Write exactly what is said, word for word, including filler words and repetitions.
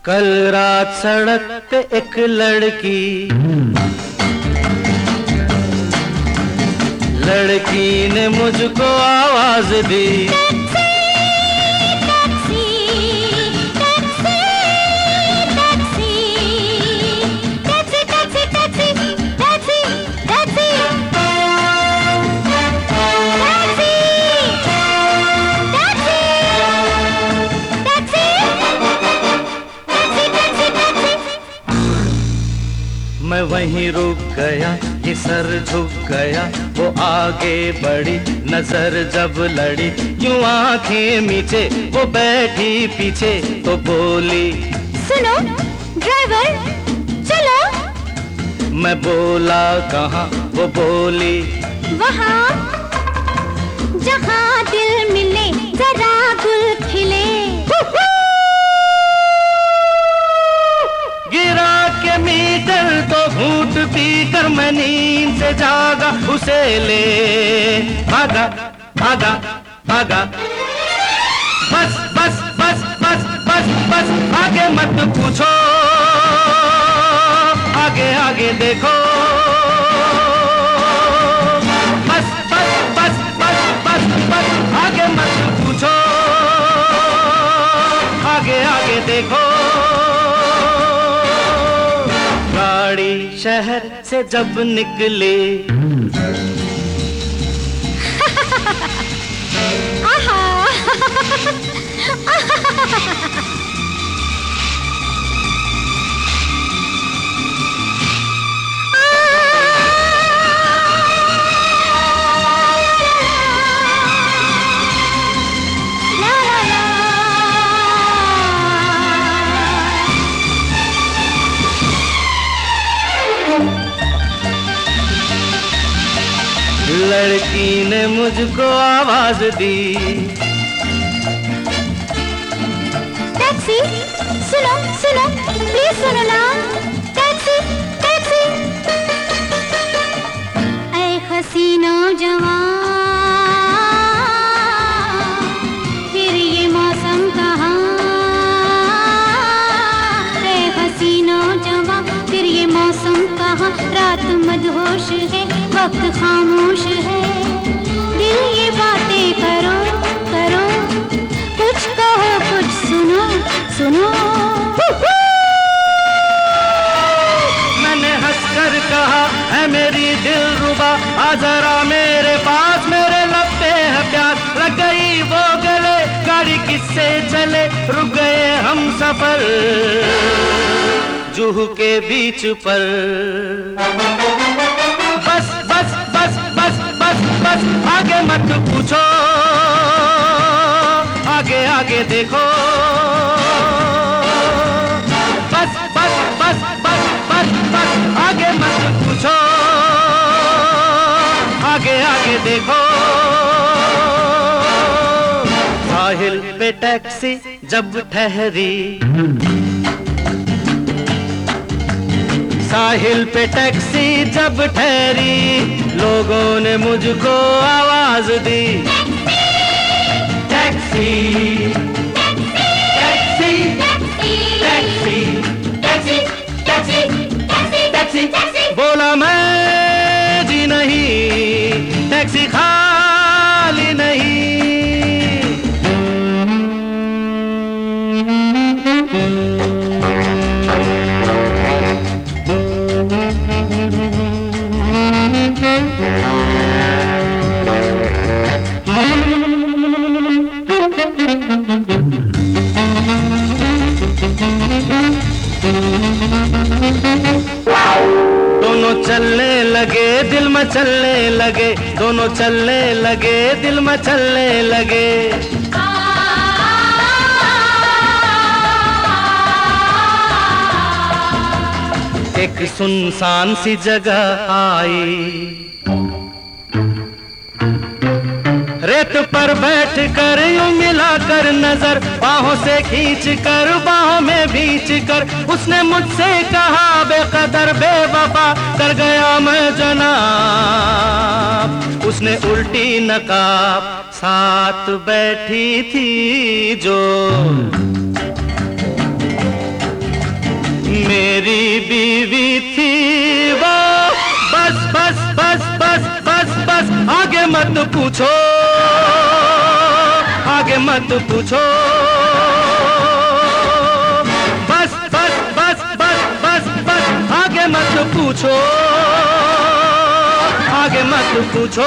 कल रात सड़क पे एक लड़की लड़की ने मुझको आवाज दी, taxi, taxi, taxi, taxi, taxi, taxi, taxi, taxi, मैं वहीं रुक गया, ये सर झुक गया, वो आगे बढ़ी, नजर जब लड़ी, यूं आंखें मीचे, वो बैठी पीछे, तो बोली सुनो ड्राइवर चलो। मैं बोला कहाँ, वो बोली वहाँ जहाँ दिल मिले जरा गुल खिले। गिरा के मीटर तो घूंट पी कर मैं नींद से जागा, उसे ले भागा भागा भागा। बस बस बस बस बस बस आगे मत पूछो, आगे आगे देखो। बस बस बस बस बस बस आगे मत पूछो, आगे आगे देखो। गाड़ी शहर से जब निकले लड़की ने मुझको आवाज दी, टैक्सी सुनो सुनो प्लीज सुनो ना। टैक्सी टैक्सी ऐ हसीनो जवां, फिर ये मौसम कहाँ। ऐ हसीनो जवां फिर ये मौसम कहाँ। रात मदहोश है वक्त खामोश है, दिल ये बातें करो करो, कुछ कहो कुछ सुनो सुनो। मैंने हंसकर कहा है मेरी दिलरुबा, आ जरा मेरे पास, मेरे लब पे है प्यार। लग गई वो गले, गाड़ी किससे चले, रुक गए हम सफर जुहू के बीच पर। बस बस बस बस बस बस आगे मत पूछो, आगे आगे देखो। बस बस बस बस बस बस आगे मत पूछो, आगे आगे देखो। साहिल पे टैक्सी जब ठहरी, साहिल पे टैक्सी जब ठहरी, लोगों ने मुझको आवाज दी, taxi taxi taxi taxi taxi taxi taxi. बोला मैं जी नहीं, टैक्सी खाली नहीं। दोनों चलने लगे दिल मचलने लगे, दोनों चलने लगे दिल मचलने लगे। एक सुनसान सी जगह आई, रेत पर बैठ कर यूं मिलाकर नजर, बाहों से खींच कर बाहों में भींच कर, उसने मुझसे कहा बेकदर बेवफा कर गया मैं जनाब। उसने उल्टी नकाब साथ बैठी थी जो, मेरी बीवी थी वो। बस बस बस बस बस बस आगे मत पूछो, आगे मत पूछो। बस बस बस बस बस बस आगे मत पूछो, आगे मत पूछो।